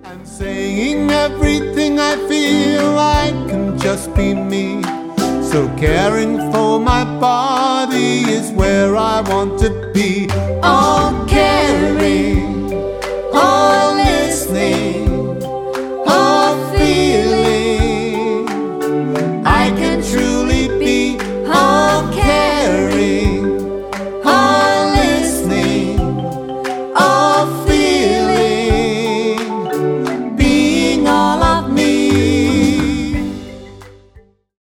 And saying everything I feel, I can just be me. So caring for my body is where I want to be. Oh, caring